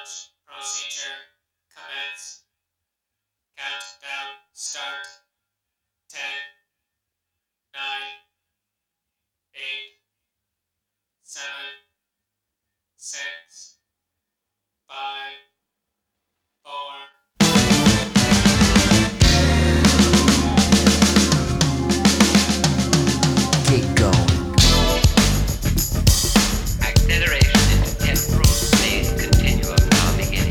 Launch procedure commence. Countdown start. 10, 9, 8, 7, 6, 5, 4. Get going. Acceleration into temporal space continuum now beginning.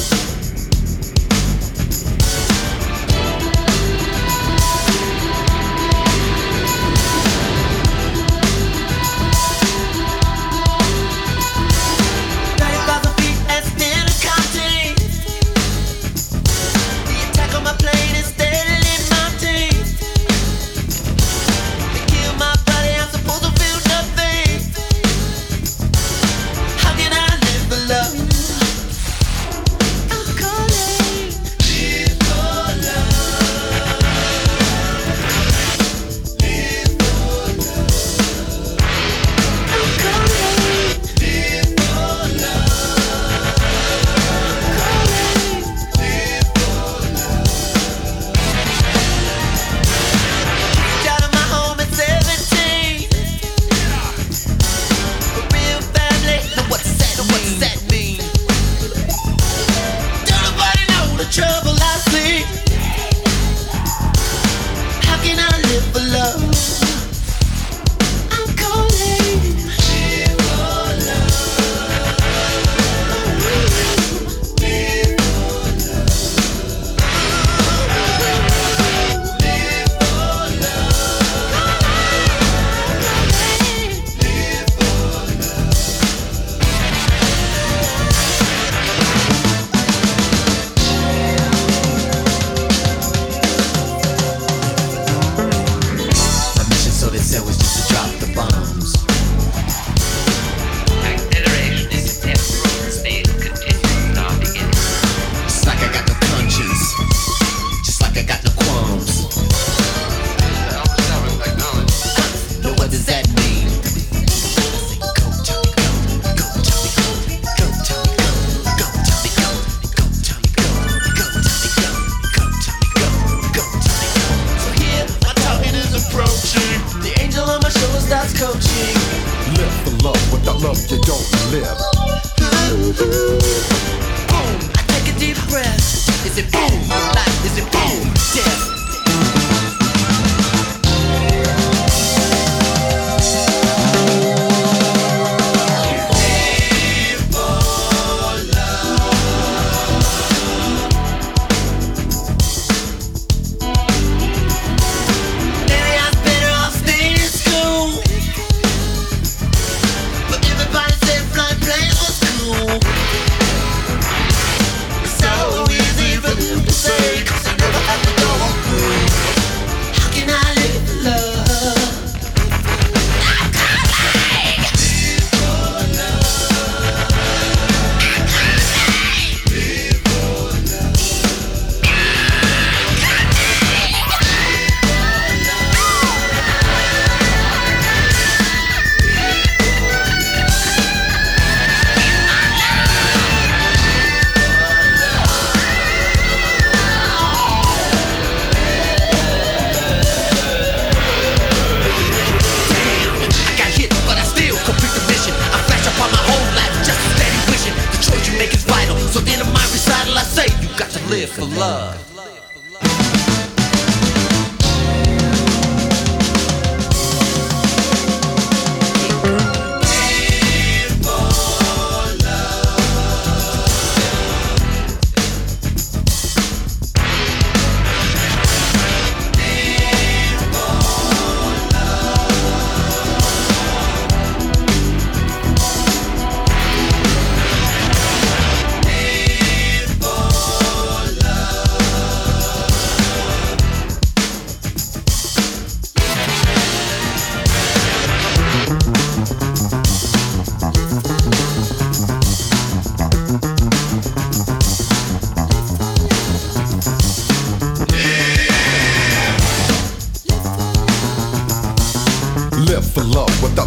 Live for love.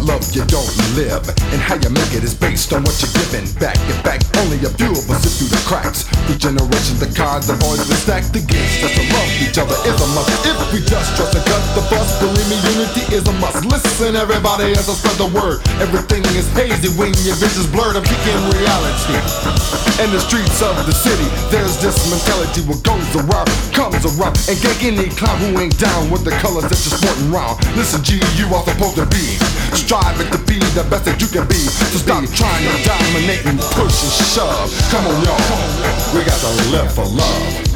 Without love you don't live, and how you make it is based on what you're giving back. In fact, only a few of us slip through the cracks. The generation, the cards have always been stacked against us. To love each other is a must. If we just trust and cut the fuss, believe me, unity is a must. Listen everybody as I spread the word. Everything is hazy when your vision's blurred. I'm kicking reality. In the streets of the city, there's this mentality. What goes around comes around, and get any clown who ain't down with the colors that you're sporting round. Listen, G, you are supposed to be striving to be the best that you can be. So stop trying to dominate and push and shove. Come on, y'all, we got to live for love.